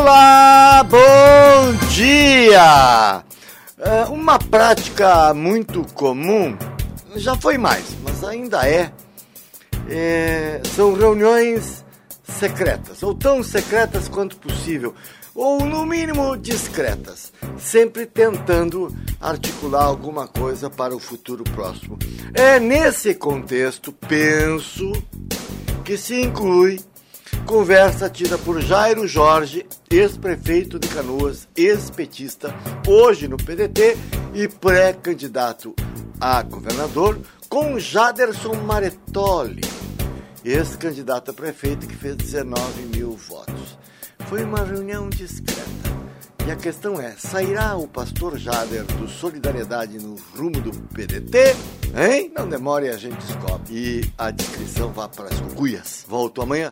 Olá, bom dia! Uma prática muito comum, já foi mais, mas ainda são reuniões secretas, ou tão secretas quanto possível, ou no mínimo discretas, sempre tentando articular alguma coisa para o futuro próximo. É nesse contexto, penso, que se inclui conversa tida por Jairo Jorge, ex-prefeito de Canoas, ex-petista, hoje no PDT e pré-candidato a governador, com Jaderson Maretoli, ex-candidato a prefeito que fez 19 mil votos. Foi uma reunião discreta. E a questão é, sairá o pastor Jader do Solidariedade no rumo do PDT? Hein? Não demore, a gente descobre. E a descrição vá para as cuias. Volto amanhã.